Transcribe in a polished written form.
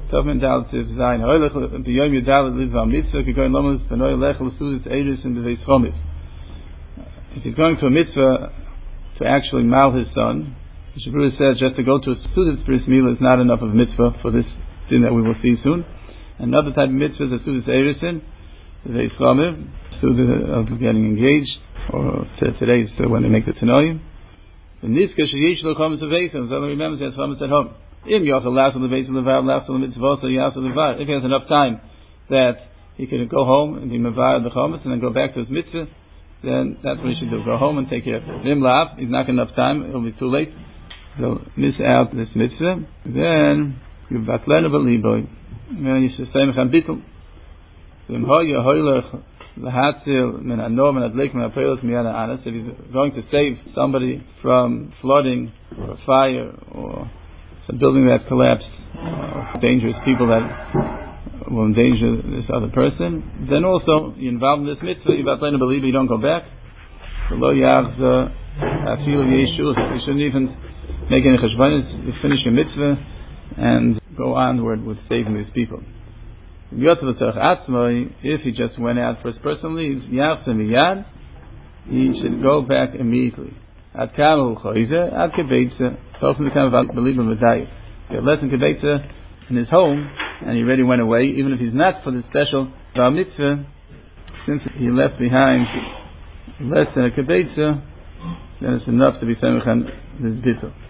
Tavman Dalet Tiv Zayin. Hoylech b'yom Yudalet lives on mitzvah. K'goyin lomos b'noy lech l'sudit eidus in the Veis Chomiv. If he's going to a mitzvah to actually mal his son, the Shabbat says just to go to a student's bris milah is not enough of a mitzvah for this thing that we will see soon. Another type of mitzvah is a student's eidus, the Veis Chomiv, student of getting engaged, or today is when they make the Tanoim. The Niska Shayish L'Chomis of Veis, so remember he has Chomis at home. If he has enough time that he can go home and be mevar the chometz and then go back to his mitzvah, then that's what he should do. Go home and take care of it. If he's not enough time, it'll be too late. He'll miss out this mitzvah. Then you batlenu b'liboy. Then you should say mechan bittul. If he's going to save somebody from flooding or fire or some building that collapsed, dangerous people that will endanger this other person, then also you involve in this mitzvah. You don't go back. You shouldn't even make any cheshbonos. You finish your mitzvah and go onward with saving these people. If he just went out for his personal needs, he should go back immediately. He had less than kebeitza in his home, and he already went away, even if he's not for the special bar mitzvah, since he left behind less than a kebeitza, then it's enough to be semichan this bittul.